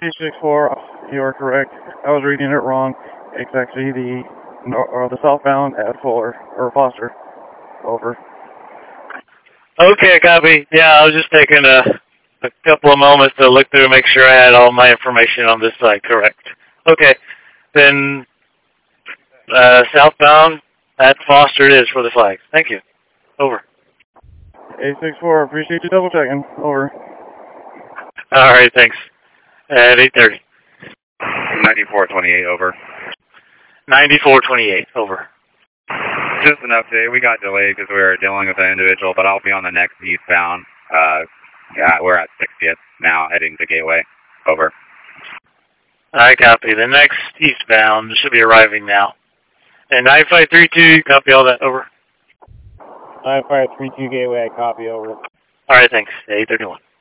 864, you are correct. I was reading it wrong. It's actually the southbound at Fuller, or Foster. Over. Okay, copy. Yeah, I was just taking a couple of moments to look through and make sure I had all my information on this side correct. Okay, then southbound at Foster it is for the flags. Thank you. Over. 864, appreciate you double checking. Over. All right, thanks. At 8:30. 9428, over. 9428, over. Just an update. We got delayed because we were dealing with an individual, but I'll be on the next eastbound. Yeah, we're at 60th now, heading to Gateway. Over. I copy. The next eastbound should be arriving now. And 9532, copy all that. Over. 9532 Gateway, copy. Over. All right, thanks. 831.